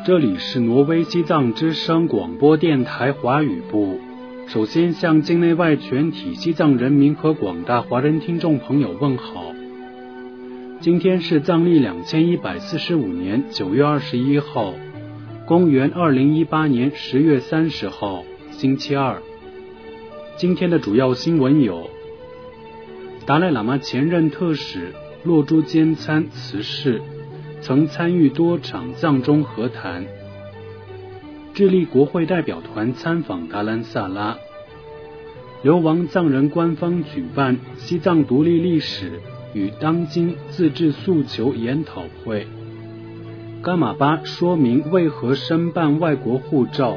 这里是挪威西藏之声广播电台华语部。首先向境内外全体西藏人民和广大华人听众朋友问好。今天是藏历2145年9月21号，公元2018年10月30号，星期二。今天的主要新闻有：达赖喇嘛前任特使洛珠坚参辞世，曾参与多场藏中和谈；智利国会代表团参访达兰萨拉；流亡藏人官方举办西藏独立历史与当今自治诉求研讨会；伽马巴说明为何申办外国护照。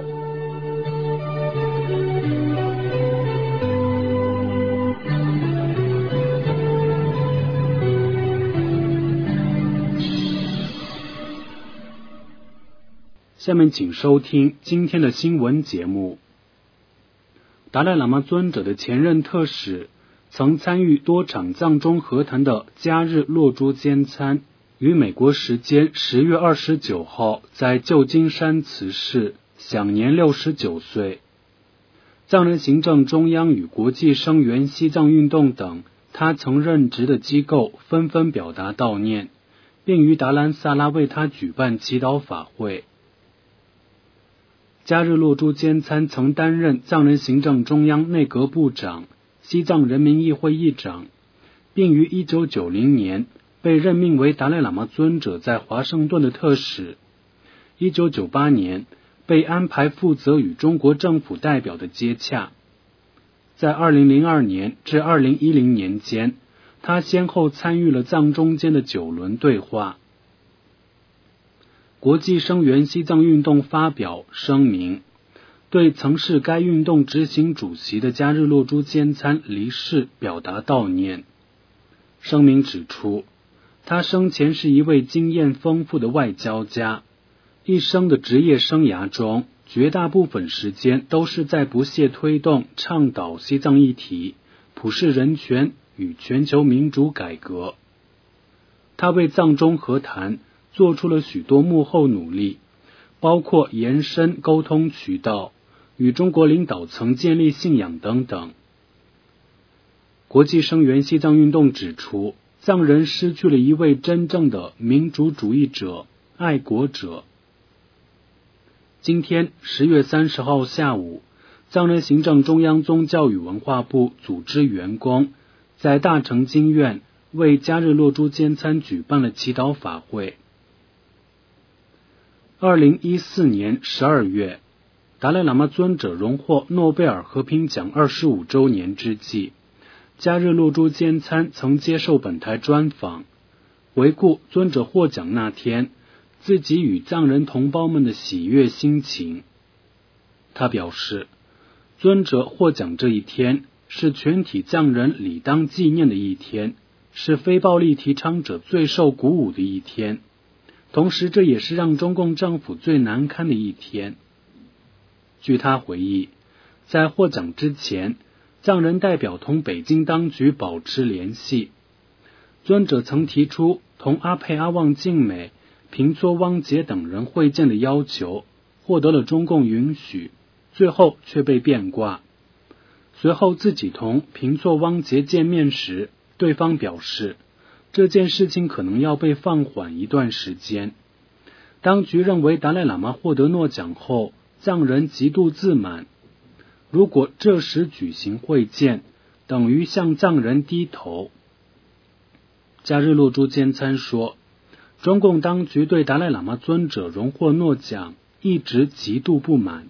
下面请收听今天的新闻节目。达赖喇嘛尊者的前任特使，曾参与多场藏中和谈的加日洛珠坚参，于美国时间10月29号在旧金山辞世，享年69岁。藏人行政中央与国际声援西藏运动等他曾任职的机构纷纷表达悼念，并于达兰萨拉为他举办祈祷法会。加日洛珠坚参曾担任藏人行政中央内阁部长、西藏人民议会议长，并于1990年被任命为达赖喇嘛尊者在华盛顿的特使。1998年被安排负责与中国政府代表的接洽。在2002年至2010年间，他先后参与了藏中间的9轮对话。国际声援西藏运动发表声明，对曾是该运动执行主席的加日洛珠坚参离世表达悼念。声明指出，他生前是一位经验丰富的外交家，一生的职业生涯中，绝大部分时间都是在不懈推动倡导西藏议题、普世人权与全球民主改革。他为藏中和谈做出了许多幕后努力，包括延伸沟通渠道、与中国领导层建立信仰等等。国际声援西藏运动指出，藏人失去了一位真正的民主主义者、爱国者。今天10月30号下午，藏人行政中央宗教与文化部组织员工在大成经院为加日洛珠坚参举办了祈祷法会。2014年12月，达赖喇嘛尊者荣获诺贝尔和平奖25周年之际，加日洛珠坚参曾接受本台专访，回顾尊者获奖那天自己与藏人同胞们的喜悦心情。他表示，尊者获奖这一天是全体藏人理当纪念的一天，是非暴力提倡者最受鼓舞的一天，同时这也是让中共政府最难堪的一天。据他回忆，在获奖之前，藏人代表同北京当局保持联系。尊者曾提出同阿佩阿旺敬美、平措汪杰等人会见的要求，获得了中共允许，最后却被变卦。随后自己同平措汪杰见面时，对方表示这件事情可能要被放缓一段时间。当局认为达赖喇嘛获得诺奖后，藏人极度自满，如果这时举行会见，等于向藏人低头。加日洛珠坚参说，中共当局对达赖喇嘛尊者荣获诺奖一直极度不满。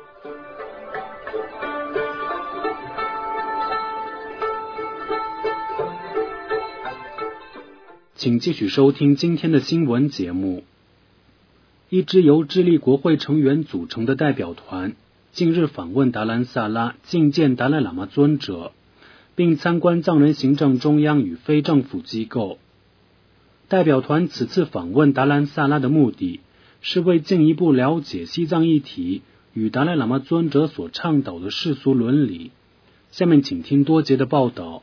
请继续收听今天的新闻节目。一支由智利国会成员组成的代表团近日访问达兰萨拉觐见达赖喇嘛尊者，并参观藏人行政中央与非政府机构。代表团此次访问达兰萨拉的目的是为进一步了解西藏议题与达赖喇嘛尊者所倡导的世俗伦理。下面请听多杰的报道。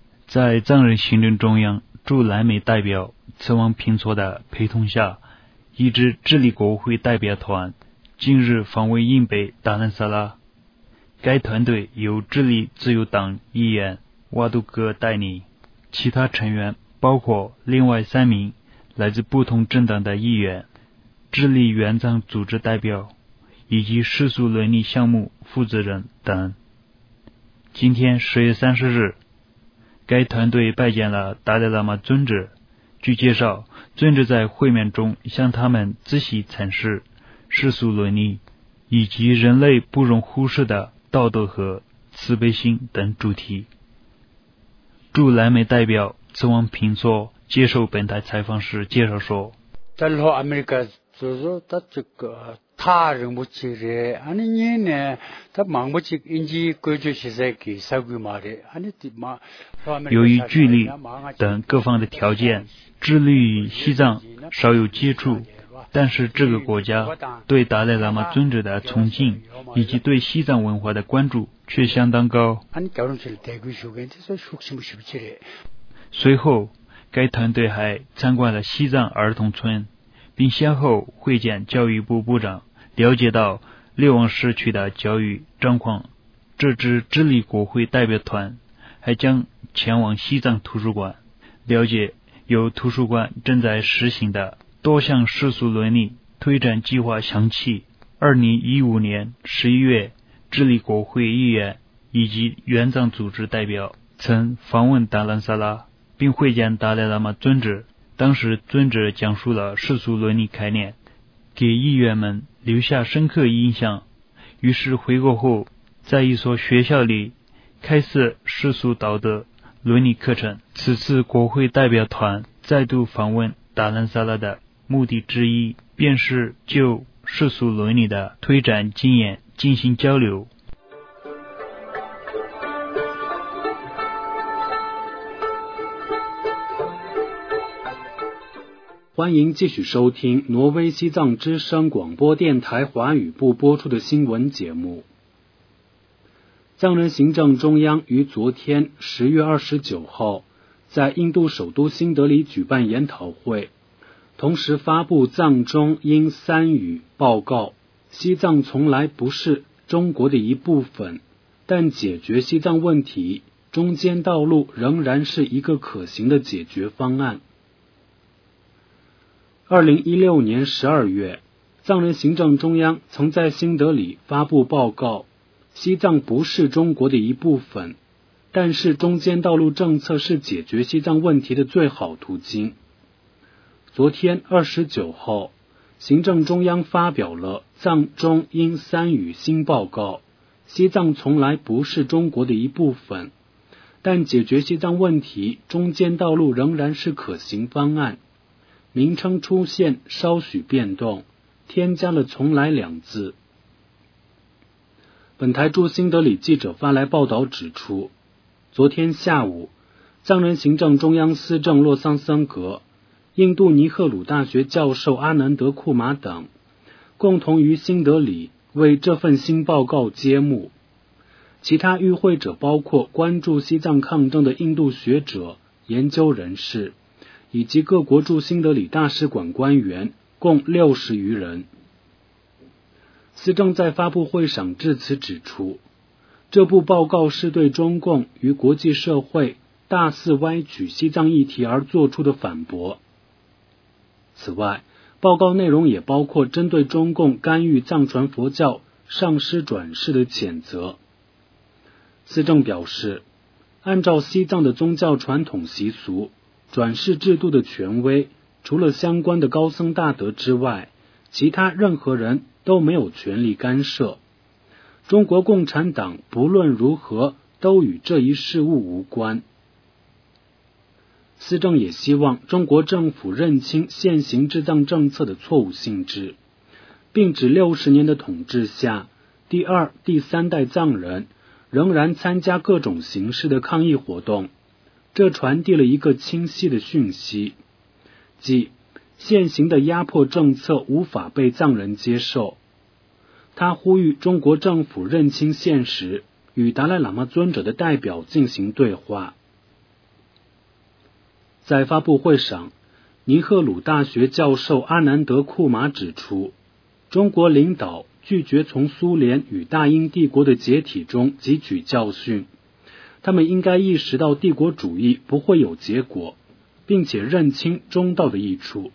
在藏人行政中央驻莱美代表慈王平措的陪同下， 一支智利国会代表团近日访问印北达兰萨拉。该团队由智利自由党议员瓦杜戈带领，其他成员包括另外3名来自不同政党的议员、智利援藏组织代表以及世俗伦理项目负责人等。今天10月30日，该团队拜见了达赖喇嘛尊者。据介绍，尊者在会面中向他们仔细阐释世俗伦理以及人类不容忽视的道德和慈悲心等主题。驻南美代表茨旺平措接受本台采访时介绍说，由于距离等各方的条件，智利与西藏少有接触，但是这个国家对达赖喇嘛尊者的崇敬以及对西藏文化的关注却相当高。随后，该团队还参观了西藏儿童村，并先后会见教育部部长，了解到六王市区的教育状况。这支智利国会代表团还将前往西藏图书馆，了解由图书馆正在实行的多项世俗伦理推展计划详情。2015年11月，智利国会议员以及援藏组织代表曾访问达兰萨拉，并会见达赖喇嘛尊者。当时尊者讲述了世俗伦理概念，给议员们留下深刻印象。于是回国后，在一所学校里开设世俗道德伦理课程。此次国会代表团再度访问达兰萨拉的目的之一，便是就世俗伦理的推展经验进行交流。 欢迎继续收听挪威西藏之声广播电台华语部播出的新闻节目。藏人行政中央于昨天10月29号在印度首都新德里举办研讨会，同时发布藏中英3语报告。西藏从来不是中国的一部分，但解决西藏问题，中间道路仍然是一个可行的解决方案。2016年12月，藏人行政中央曾在新德里发布报告，西藏不是中国的一部分，但是中间道路政策是解决西藏问题的最好途径。昨天29号，行政中央发表了藏中英3语新报告，西藏从来不是中国的一部分，但解决西藏问题，中间道路仍然是可行方案。名称出现稍许变动，添加了从来2字。本台驻新德里记者发来报道指出，昨天下午，藏人行政中央司政洛桑森格、印度尼赫鲁大学教授阿南德库马等共同于新德里为这份新报告揭幕。其他与会者包括关注西藏抗争的印度学者、研究人士以及各国驻新德里大使馆官员，共60余人。司政在发布会上致辞指出，这部报告是对中共与国际社会大肆歪曲西藏议题而做出的反驳。此外，报告内容也包括针对中共干预藏传佛教上师转世的谴责。司政表示，按照西藏的宗教传统习俗，转世制度的权威，除了相关的高僧大德之外，其他任何人都没有权利干涉。中国共产党不论如何都与这一事务无关。司政也希望中国政府认清现行治藏政策的错误性质，并指60年的统治下，第2、第3代藏人仍然参加各种形式的抗议活动，这传递了一个清晰的讯息，即现行的压迫政策无法被藏人接受。他呼吁中国政府认清现实，与达赖喇嘛尊者的代表进行对话。在发布会上， 尼赫鲁大学教授阿南德·库马指出，中国领导拒绝从苏联与大英帝国的解体中汲取教训，他们应该意识到帝国主义不会有结果，并且认清中道的益处。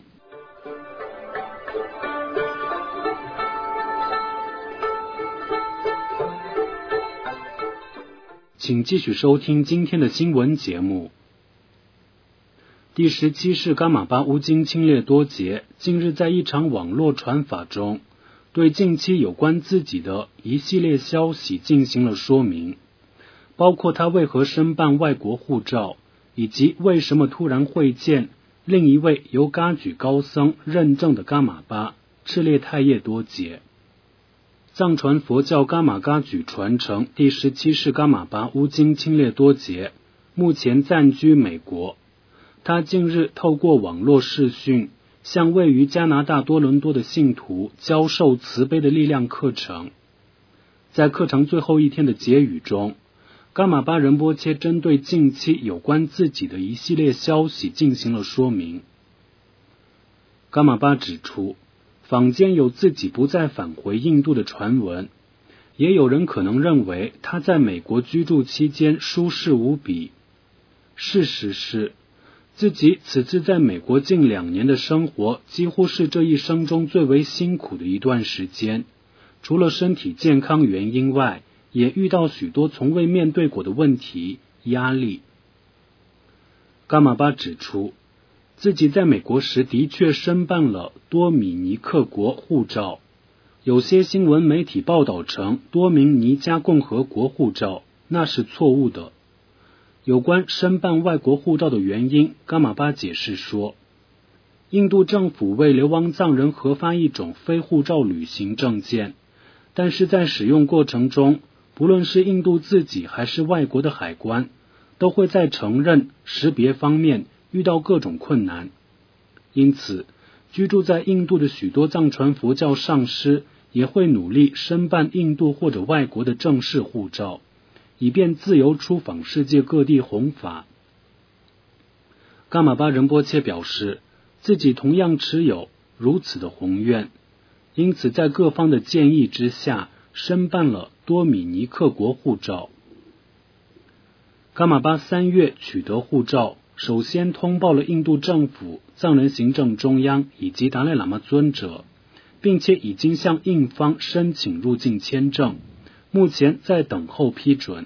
请继续收听今天的新闻节目。第17世噶玛巴乌金钦列多杰近日在一场网络传法中，对近期有关自己的一系列消息进行了说明，包括他为何申办外国护照，以及为什么突然会见另一位由噶举高僧认证的噶玛巴赤列太叶多杰。藏传佛教噶玛噶举传承第17世噶玛巴乌金钦列多杰目前暂居美国。他近日透过网络视讯向位于加拿大多伦多的信徒教授慈悲的力量课程。在课程最后一天的结语中，噶玛巴仁波切针对近期有关自己的一系列消息进行了说明。噶玛巴指出，坊间有自己不再返回印度的传闻，也有人可能认为他在美国居住期间舒适无比。事实是，自己此次在美国近2年的生活几乎是这一生中最为辛苦的一段时间，除了身体健康原因外，也遇到许多从未面对过的问题、压力。噶玛巴指出，自己在美国时的确申办了多米尼克国护照，有些新闻媒体报道成多明尼加共和国护照，那是错误的。有关申办外国护照的原因，噶玛巴解释说，印度政府为流亡藏人核发一种非护照旅行证件，但是在使用过程中，不论是印度自己还是外国的海关，都会在承认、识别方面遇到各种困难。因此，居住在印度的许多藏传佛教上师也会努力申办印度或者外国的正式护照，以便自由出访世界各地弘法。噶玛巴仁波切表示，自己同样持有如此的宏愿，因此在各方的建议之下，申办了多米尼克国护照。噶玛巴3月取得护照，首先通报了印度政府、藏人行政中央以及达赖喇嘛尊者，并且已经向印方申请入境签证，目前在等候批准。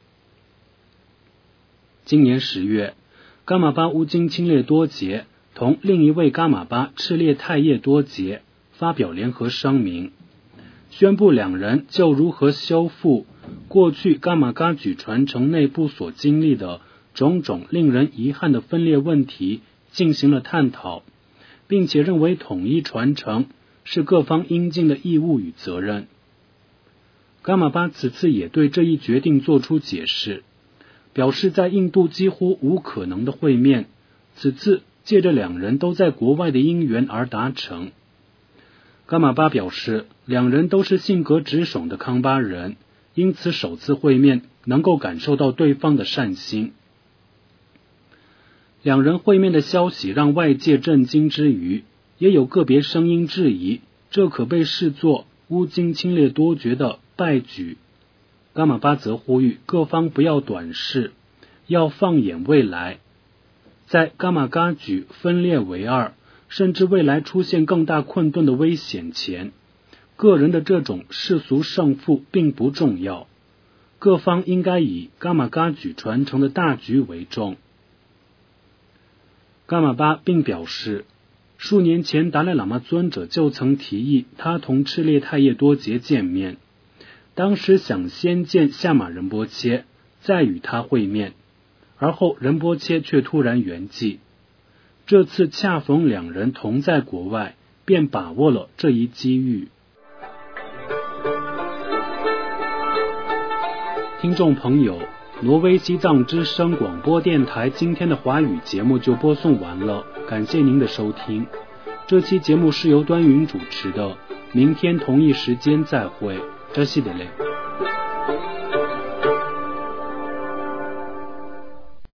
今年10月，噶玛巴乌金钦列多杰同另一位噶玛巴赤列太叶多杰发表联合声明，宣布两人就如何修复过去噶玛噶举传承内部所经历的种种令人遗憾的分裂问题进行了探讨，并且认为统一传承是各方应尽的义务与责任。噶玛巴此次也对这一决定做出解释，表示在印度几乎无可能的会面，此次借着两人都在国外的因缘而达成。噶玛巴表示，两人都是性格直爽的康巴人，因此首次会面能够感受到对方的善心。两人会面的消息让外界震惊之余，也有个别声音质疑，这可被视作乌金钦列多杰的败举。噶玛巴则呼吁各方不要短视，要放眼未来。在噶玛噶举分裂为二，甚至未来出现更大困顿的危险前，个人的这种世俗胜负并不重要，各方应该以噶玛噶举传承的大局为重。噶玛巴并表示，数年前达赖喇嘛尊者就曾提议他同赤列太叶多杰见面，当时想先见夏玛仁波切，再与他会面，而后仁波切却突然圆寂。这次恰逢两人同在国外，便把握了这一机遇。听众朋友，挪威西藏之声广播电台今天的华语节目就播送完了，感谢您的收听。这期节目是由端云主持的，明天同一时间再会，这是的嘞。